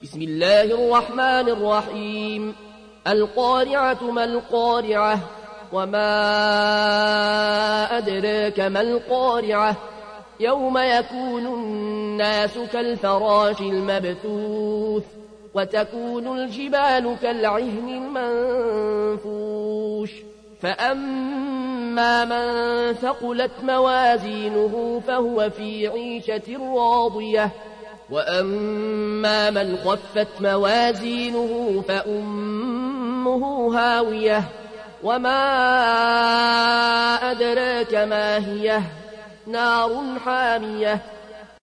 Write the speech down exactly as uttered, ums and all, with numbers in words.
بسم الله الرحمن الرحيم. القارعة ما القارعة وما أدراك ما القارعة يوم يكون الناس كالفراش المبثوث وتكون الجبال كالعهن المنفوش فأما من ثقلت موازينه فهو في عيشة راضية وأما من خفت موازينه فأمه هاوية وما أدراك ما هي نار حامية